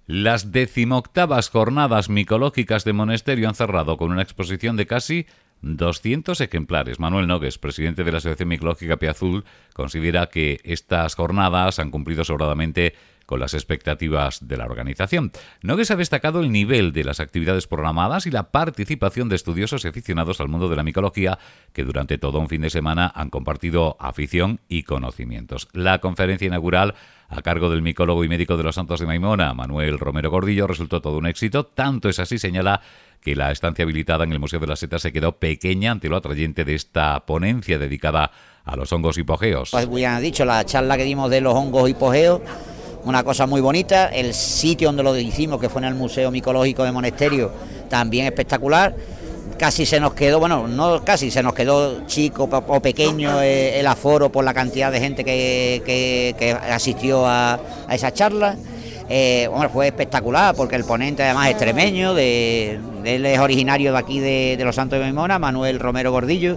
Las 18ª jornadas micológicas de Monesterio han cerrado con una exposición de casi 200 ejemplares. Manuel Nogues, presidente de la Asociación Micológica Pie Azul, considera que estas jornadas han cumplido sobradamente con las expectativas de la organización. Nogues ha destacado el nivel de las actividades programadas y la participación de estudiosos y aficionados al mundo de la micología que durante todo un fin de semana han compartido afición y conocimientos. La conferencia inaugural a cargo del micólogo y médico de los Santos de Maimona, Manuel Romero Gordillo, resultó todo un éxito. Tanto es así, señala, que la estancia habilitada en el Museo de las Setas se quedó pequeña ante lo atrayente de esta ponencia dedicada a los hongos hipogeos. Pues bien han dicho, la charla que dimos de los hongos hipogeos, una cosa muy bonita. El sitio donde lo hicimos, que fue en el Museo Micológico de Monesterio, también espectacular. Casi se nos quedó, bueno, no casi, se nos quedó chico o pequeño el aforo por la cantidad de gente que asistió a esa charla. Bueno, fue espectacular porque el ponente además es extremeño, él es originario de aquí de los Santos de Maimona, Manuel Romero Gordillo,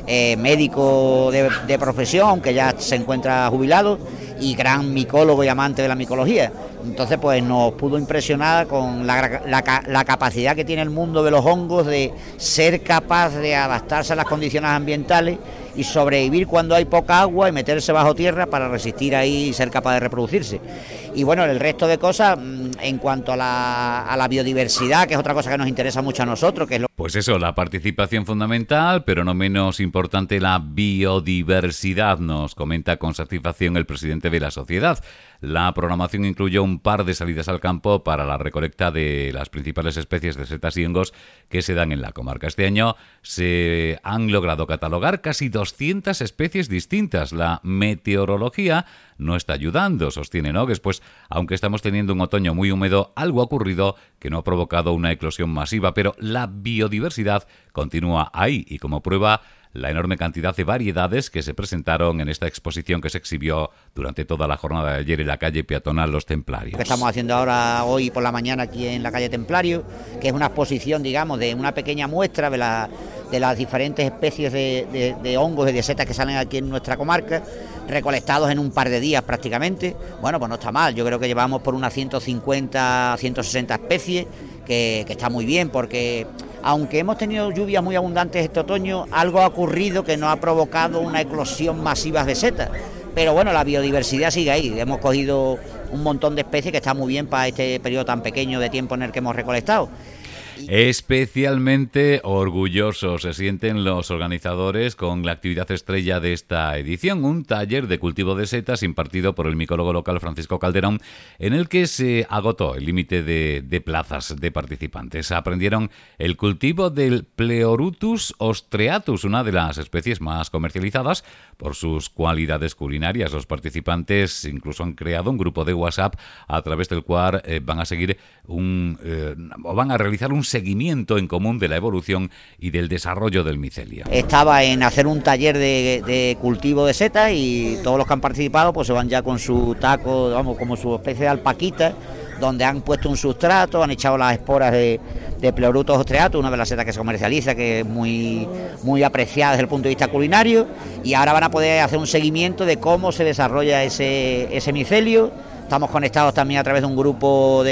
médico de profesión, aunque ya se encuentra jubilado, y gran micólogo y amante de la micología. Entonces pues nos pudo impresionar con la capacidad que tiene el mundo de los hongos de ser capaz de adaptarse a las condiciones ambientales y sobrevivir cuando hay poca agua y meterse bajo tierra para resistir ahí y ser capaz de reproducirse. Y bueno, el resto de cosas en cuanto a la biodiversidad, que es otra cosa que nos interesa mucho a nosotros, que es Pues eso, la participación fundamental, pero no menos importante la biodiversidad, nos comenta con satisfacción el presidente de la sociedad. La programación incluyó un par de salidas al campo para la recolecta de las principales especies de setas y hongos que se dan en la comarca. Este año se han logrado catalogar casi 200 especies distintas. La meteorología no está ayudando, sostiene Nogues, pues aunque estamos teniendo un otoño muy húmedo, algo ha ocurrido que no ha provocado una eclosión masiva, pero la biodiversidad continúa ahí y como prueba la enorme cantidad de variedades que se presentaron en esta exposición que se exhibió durante toda la jornada de ayer en la calle peatonal Los Templarios. Que estamos haciendo ahora, hoy por la mañana, aquí en la calle Templario, que es una exposición, digamos, de una pequeña muestra de las diferentes especies de hongos y de setas que salen aquí en nuestra comarca, recolectados en un par de días prácticamente. Bueno, pues no está mal, yo creo que llevamos por unas 150, 160 especies, que está muy bien, porque aunque hemos tenido lluvias muy abundantes este otoño, algo ha ocurrido que no ha provocado una eclosión masiva de setas. Pero bueno, la biodiversidad sigue ahí. Hemos cogido un montón de especies que está muy bien para este periodo tan pequeño de tiempo en el que hemos recolectado. Especialmente orgullosos se sienten los organizadores con la actividad estrella de esta edición, un taller de cultivo de setas impartido por el micólogo local Francisco Calderón, en el que se agotó el límite de plazas de participantes. Aprendieron el cultivo del Pleurotus ostreatus, una de las especies más comercializadas por sus cualidades culinarias. Los participantes incluso han creado un grupo de WhatsApp a través del cual van a seguir van a realizar un seguimiento en común de la evolución y del desarrollo del micelio. Estaba en hacer un taller de cultivo de setas y todos los que han participado pues se van ya con su taco, vamos, como su especie de alpaquita, donde han puesto un sustrato, han echado las esporas de Pleurotus ostreatus, una de las setas que se comercializa, que es muy, muy apreciada desde el punto de vista culinario, y ahora van a poder hacer un seguimiento de cómo se desarrolla ese micelio. Estamos conectados también a través de un grupo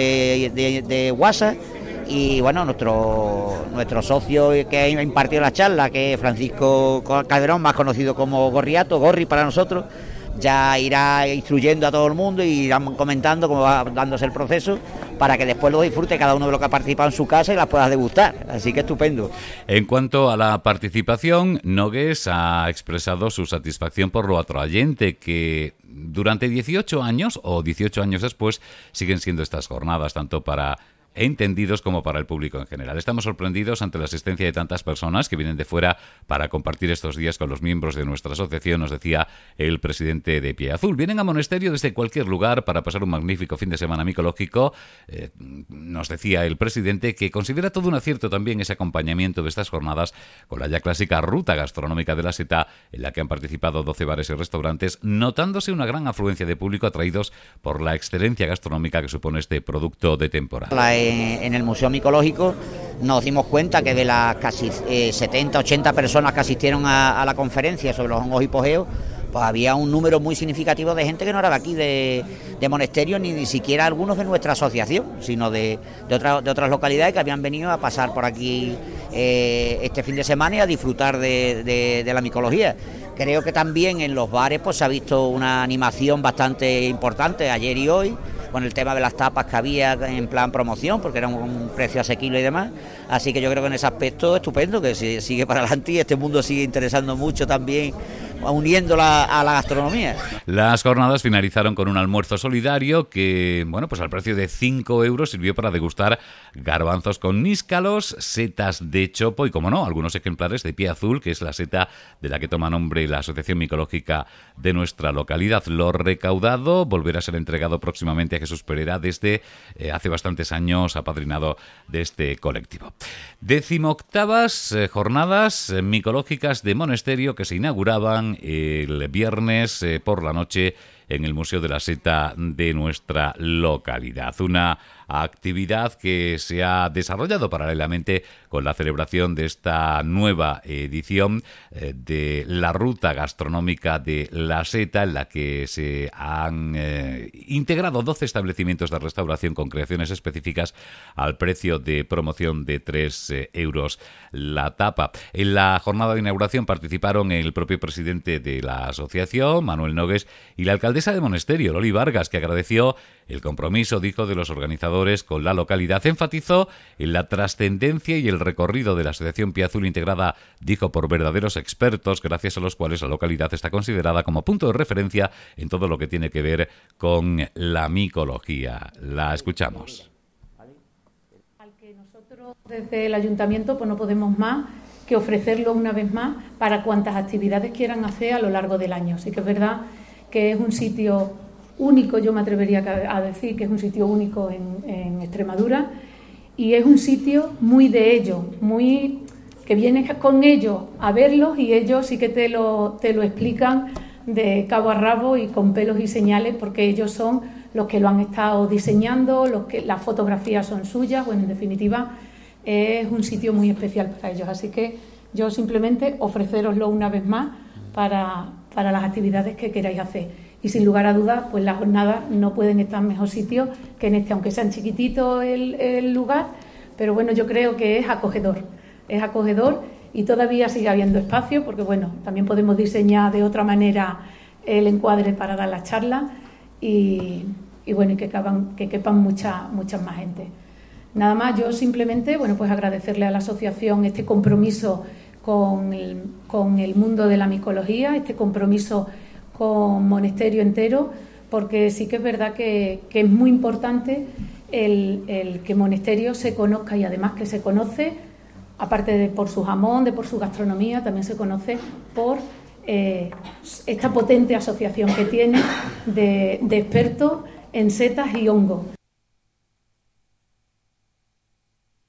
de WhatsApp. Y bueno, nuestro socio que ha impartido la charla, que es Francisco Calderón, más conocido como Gorri para nosotros, ya irá instruyendo a todo el mundo y irán comentando cómo va dándose el proceso para que después lo disfrute cada uno de los que ha participado en su casa y las pueda degustar. Así que estupendo. En cuanto a la participación, Nogues ha expresado su satisfacción por lo atrayente que durante 18 años o 18 años después siguen siendo estas jornadas, tanto para entendidos como para el público en general. Estamos sorprendidos ante la asistencia de tantas personas que vienen de fuera para compartir estos días con los miembros de nuestra asociación, nos decía el presidente de Pie Azul. Vienen a Monesterio desde cualquier lugar para pasar un magnífico fin de semana micológico. Nos decía el presidente que considera todo un acierto también ese acompañamiento de estas jornadas con la ya clásica ruta gastronómica de la seta, en la que han participado 12 bares y restaurantes, notándose una gran afluencia de público atraídos por la excelencia gastronómica que supone este producto de temporada. En el Museo Micológico nos dimos cuenta que de las casi 70-80 personas que asistieron a la conferencia sobre los hongos hipogeos, pues había un número muy significativo de gente que no era de aquí, de Monasterio, ni siquiera algunos de nuestra asociación, sino de otras localidades que habían venido a pasar por aquí este fin de semana y a disfrutar de la micología. Creo que también en los bares pues se ha visto una animación bastante importante ayer y hoy, con el tema de las tapas que había en plan promoción, porque era un precio asequible y demás. Así que yo creo que en ese aspecto estupendo, que sigue para adelante y este mundo sigue interesando mucho también, uniéndola a la gastronomía. Las jornadas finalizaron con un almuerzo solidario que, bueno, pues al precio de 5 euros sirvió para degustar garbanzos con níscalos, setas de chopo y, como no, algunos ejemplares de pie azul, que es la seta de la que toma nombre la Asociación Micológica de nuestra localidad. Lo recaudado volverá a ser entregado próximamente a Jesús Pereira, desde hace bastantes años apadrinado de este colectivo. 18ª jornadas micológicas de Monasterio, que se inauguraban el viernes por la noche en el Museo de la Seta de nuestra localidad. Una actividad que se ha desarrollado paralelamente con la celebración de esta nueva edición de la Ruta Gastronómica de la Seta, en la que se han integrado 12 establecimientos de restauración con creaciones específicas al precio de promoción de 3 euros la tapa. En la jornada de inauguración participaron el propio presidente de la asociación, Manuel Nogues, y la alcaldesa de Monasterio, Loli Vargas, que agradeció el compromiso, dijo, de los organizadores con la localidad. Enfatizó en la trascendencia y el recorrido de la Asociación Pie Azul, integrada, dijo, por verdaderos expertos, gracias a los cuales la localidad está considerada como punto de referencia en todo lo que tiene que ver con la micología. La escuchamos. Al que nosotros desde el ayuntamiento pues no podemos más que ofrecerlo una vez más para cuantas actividades quieran hacer a lo largo del año. Sí que es verdad que es un sitio único, yo me atrevería a decir que es un sitio único en Extremadura, y es un sitio muy de ellos, muy que vienes con ellos a verlos y ellos sí que te lo explican de cabo a rabo y con pelos y señales, porque ellos son los que lo han estado diseñando, los que las fotografías son suyas. Bueno, en definitiva es un sitio muy especial para ellos, así que yo simplemente ofreceroslo una vez más para las actividades que queráis hacer. Y sin lugar a dudas, pues las jornadas no pueden estar en mejor sitio que en este, aunque sean chiquitito el lugar, pero bueno, yo creo que es acogedor y todavía sigue habiendo espacio, porque bueno, también podemos diseñar de otra manera el encuadre para dar las charlas y bueno, y que quepan muchas más gente. Nada más, yo simplemente, bueno, pues agradecerle a la asociación este compromiso con el mundo de la micología, este compromiso con Monasterio entero, porque sí que es verdad que es muy importante el que Monasterio se conozca, y además que se conoce, aparte de por su jamón, por su gastronomía, también se conoce por esta potente asociación que tiene de expertos en setas y hongos.